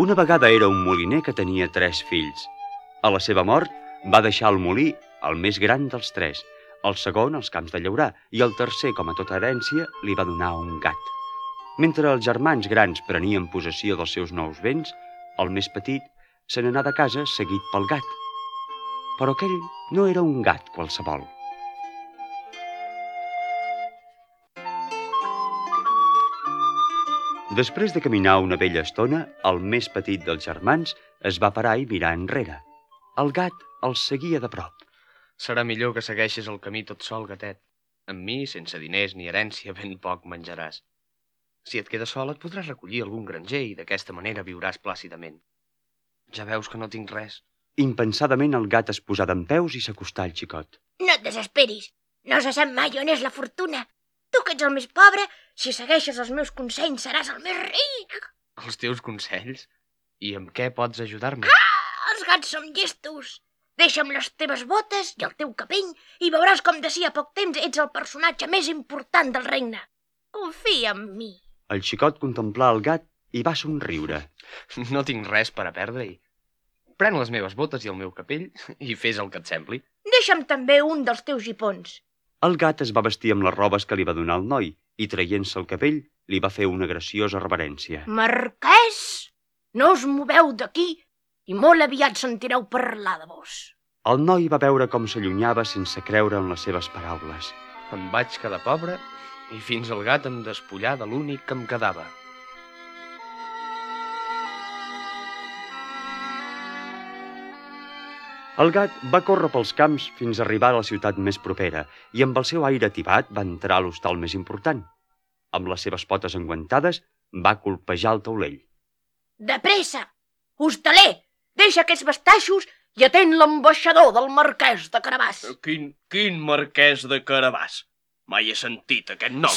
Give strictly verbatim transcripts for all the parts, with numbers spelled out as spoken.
Una vegada era un moliner que tenia tres fills. A la seva mort va deixar el molí el més gran dels tres, el segon als camps de llaurar i el tercer, com a tota herència, li va donar un gat. Mentre els germans grans prenien possessió dels seus nous béns, el més petit se n'anà de casa seguit pel gat. Però aquell no era un gat qualsevol. Després de caminar una bella estona, el més petit dels germans es va parar i mirar enrere. El gat el seguia de prop. Serà millor que segueixis el camí tot sol, gatet. Amb mi, sense diners ni herència, ben poc menjaràs. Si et quedes sol, et podràs recollir algun granger i d'aquesta manera viuràs plàcidament. Ja veus que no tinc res. Impensadament el gat es posà dempeus i s'acostà al xicot. No et desesperis. No se sap mai on és la fortuna. Tu que ets el més pobre, si segueixes els meus consells seràs el més ric. Els teus consells? I amb què pots ajudar-me? Ah, els gats són llestos. Deixa'm les teves botes i el teu capell i veuràs com d'ací a poc temps ets el personatge més important del regne. Confia en mi. El xicot contemplà el gat i va somriure. No tinc res per a perdre-hi. Pren les meves botes i el meu capell i fes el que et sembli. Deixa'm també un dels teus gipons. El gat es va vestir amb les robes que li va donar el noi i, traient-se el capell, li va fer una graciosa reverència. Marquès, no us moveu d'aquí i molt aviat sentireu parlar de vos. El noi va veure com s'allunyava sense creure en les seves paraules. Em vaig quedar pobre i fins el gat em despullà de l'únic que em quedava. El gat va córrer pels camps fins a arribar a la ciutat més propera i amb el seu aire ativat va entrar a l'hostal més important. Amb les seves potes enguantades va colpejar el taulell. De pressa! Hostaler, deixa aquests bastaixos i atén l'ambaixador del marquès de Carabàs. Quin, quin marquès de Carabàs? Mai he sentit aquest nom.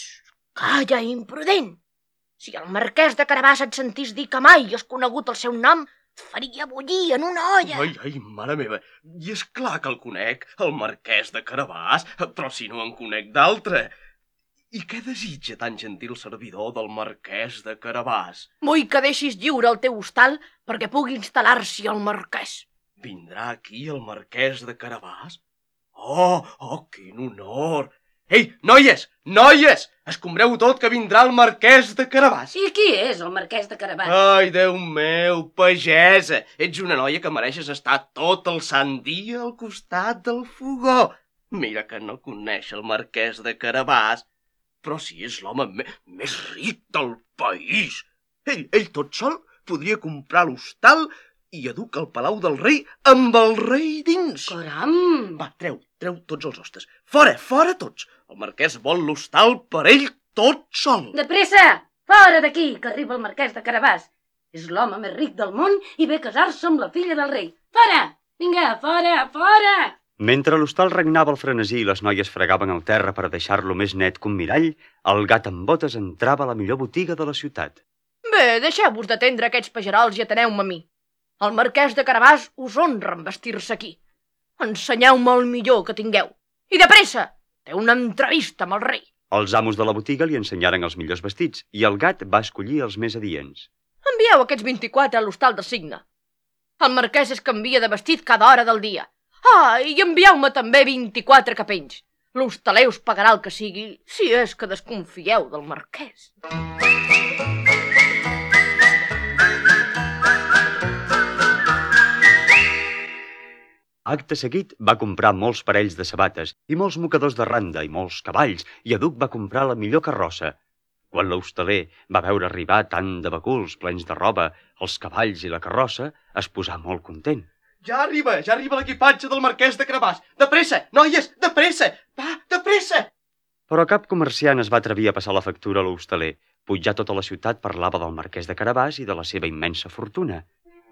Calla, imprudent! Si el marquès de Carabàs et sentís dir que mai has conegut el seu nom, et faria bullir en una olla. Ai, ai, mare meva, i és clar que el conec, el marquès de Carabàs, però si no en conec d'altre. I què desitja tan gentil servidor del marquès de Carabàs? Vull que deixis lliure el teu hostal perquè pugui instal·lar-s'hi el marquès. Vindrà aquí el marquès de Carabàs? Oh, oh, quin honor! Ei, noies, noies! Escombreu tot que vindrà el marquès de Carabàs. I qui és el marquès de Carabàs? Ai, Déu meu, pagesa! Ets una noia que mereixes estar tot el sant dia al costat del fogó. Mira que no coneix el marquès de Carabàs, però si és l'home més ric del país. Ell, ell tot sol podria comprar l'hostal i educa el palau del rei amb el rei dins. Caram! Va, treu, treu tots els hostes. Fora, fora tots. El marquès vol l'hostal per ell tot sol. De pressa! Fora d'aquí, que arriba el marquès de Carabàs. És l'home més ric del món i ve a casar-se amb la filla del rei. Fora! Vinga, fora, fora! Mentre a l'hostal regnava el frenesí i les noies fregaven el terra per deixar-lo més net que un mirall, el gat amb botes entrava a la millor botiga de la ciutat. Bé, deixeu-vos d'atendre aquests pagerols i ateneu-me a mi. El marquès de Carabàs us honra en vestir-se aquí. Ensenyeu-me el millor que tingueu. I de pressa! Té una entrevista amb el rei. Els amos de la botiga li ensenyaren els millors vestits i el gat va escollir els més adients. Envieu aquests vint-i-quatre a l'hostal de Signe. El marquès es canvia de vestit cada hora del dia. Ah, i envieu-me també vint-i-quatre capells. L'hostaler us pagarà el que sigui, si és que desconfieu del marquès. Acte seguit va comprar molts parells de sabates i molts mocadors de randa i molts cavalls i Aduc va comprar la millor carrossa. Quan l'hostaler va veure arribar tant de baculs plens de roba, els cavalls i la carrossa, es posà molt content. Ja arriba, ja arriba l'equipatge del marquès de Carabàs. De pressa, noies, de pressa! Va, de pressa! Però cap comerciant es va atrevir a passar la factura a l'hostaler. Pujar tota la ciutat parlava del marquès de Carabàs i de la seva immensa fortuna.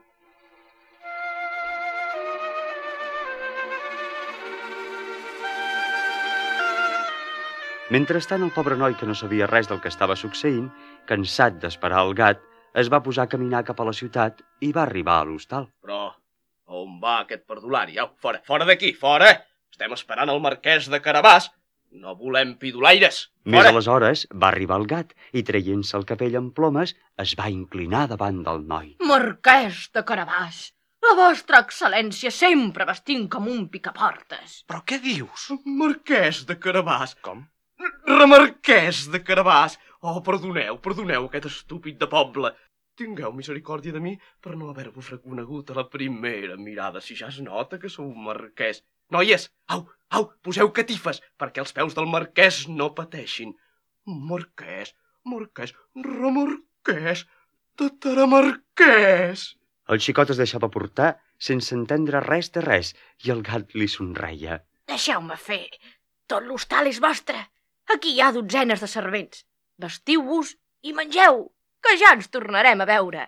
Mentrestant, el pobre noi, que no sabia res del que estava succeint, cansat d'esperar el gat, es va posar a caminar cap a la ciutat i va arribar a l'hostal. Però on va aquest perdulari? Au, fora, fora d'aquí, fora! Estem esperant el marquès de Carabàs. No volem pidolaires! Més Fora! aleshores va arribar el gat i, traient-se el capell en plomes, es va inclinar davant del noi. Marquès de Carabàs, la vostra excel·lència sempre vestint com un picaportes. Però què dius? Marquès de Carabàs! Com? Remarquès de Carabàs! Oh, perdoneu, perdoneu aquest estúpid de poble. Tingueu misericòrdia de mi per no haver-vos reconegut a la primera mirada, si ja es nota que sou un marquès. Noies, au, au, poseu catifes, perquè els peus del marquès no pateixin. Marquès, marquès, remarquès, tataramarquès. El xicot es deixava portar sense entendre res de res i el gat li somreia. Deixeu-me fer. Tot l'hostal és vostre. Aquí hi ha dotzenes de servents. Vestiu-vos i mengeu, que ja ens tornarem a veure.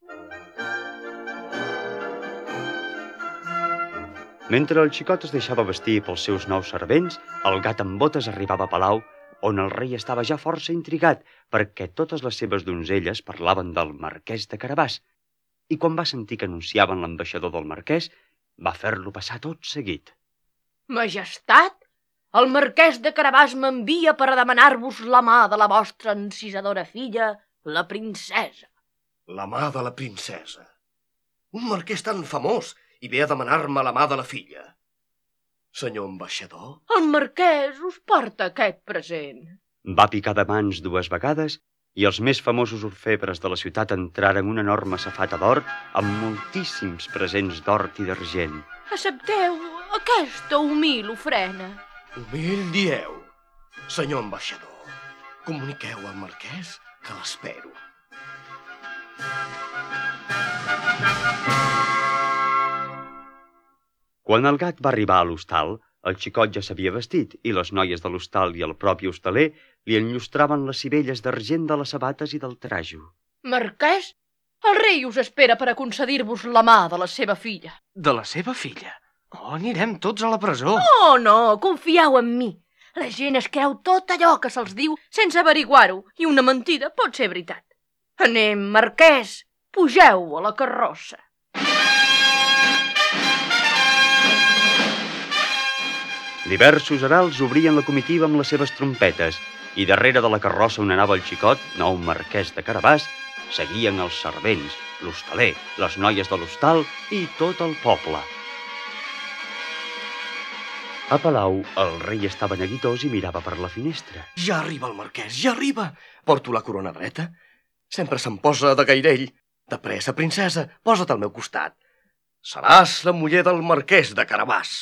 Mentre el xicot es deixava vestir pels seus nous servents, el gat amb botes arribava a palau, on el rei estava ja força intrigat perquè totes les seves donzelles parlaven del marquès de Carabàs, i quan va sentir que anunciaven l'ambaixador del marquès, va fer-lo passar tot seguit. Majestat, el marquès de Carabàs m'envia per a demanar-vos la mà de la vostra encisadora filla, la princesa. La mà de la princesa. Un marquès tan famós i ve a demanar-me la mà de la filla. Senyor ambaixador? El marquès us porta aquest present. Va picar de mans dues vegades i els més famosos orfebres de la ciutat entraren en una enorme safata d'or amb moltíssims presents d'or i d'argent. Accepteu aquesta humil ofrena. Humil dieu. Senyor ambaixador, comuniqueu al marquès que l'espero. Quan el gat va arribar a l'hostal, el xicot ja s'havia vestit i les noies de l'hostal i el propi hostaler li enllustraven les sivelles d'argent de les sabates i del trajo. Marquès, el rei us espera per a concedir-vos la mà de la seva filla. De la seva filla? Oh, anirem tots a la presó. Oh, no, confieu en mi. La gent es creu tot allò que se'ls diu sense averiguar-ho i una mentida pot ser veritat. Anem, marquès, pugeu a la carrossa. Diversos heralds obrien la comitiva amb les seves trompetes i darrere de la carrossa on anava el xicot, nou marquès de Carabàs, seguien els servents, l'hostaler, les noies de l'hostal i tot el poble. A palau, el rei estava neguitós i mirava per la finestra. Ja arriba el marquès, ja arriba. Porto la corona dreta. Sempre se'm posa de gairell. De pressa, princesa, posa't al meu costat. Seràs la muller del marquès de Carabàs.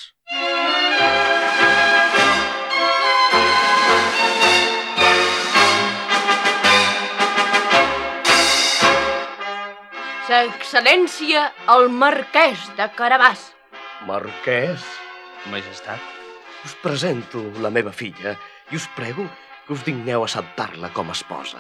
Sa excel·lència, el marquès de Carabàs. Marquès, Majestat. us presento la meva filla i us prego que us digneu acceptar-la com a esposa.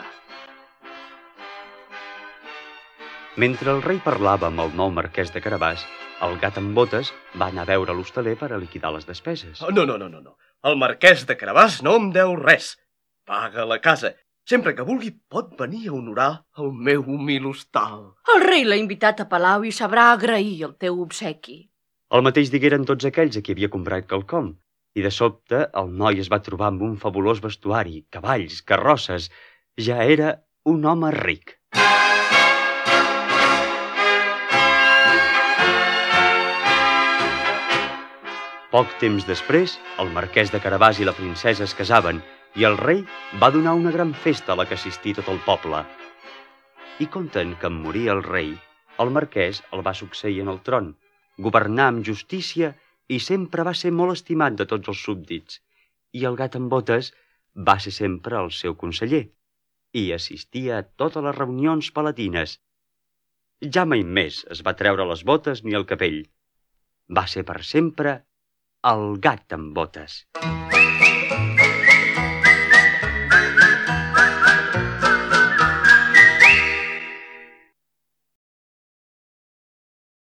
Mentre el rei parlava amb el nou marquès de Carabàs, el gat amb botes va anar a veure l'hostaler per a liquidar les despeses. Oh, no, no, no, no, no. El marquès de Carabàs no em deu res. Paga la casa. Sempre que vulgui pot venir a honorar el meu humil hostal. El rei l'ha invitat a palau i sabrà agrair el teu obsequi. El mateix digueren tots aquells a qui havia comprat quelcom, i de sobte el noi es va trobar amb un fabulós vestuari, cavalls, carrosses. Ja era un home ric. Poc temps després, el marquès de Carabàs i la princesa es casaven i el rei va donar una gran festa a la que assistí tot el poble. I conten que en morir el rei, el marquès el va succeir en el tron, governar amb justícia i sempre va ser molt estimat de tots els súbdits. I el gat amb botes va ser sempre el seu conseller i assistia a totes les reunions palatines. Ja mai més es va treure les botes ni el capell. Va ser per sempre el gat amb botes.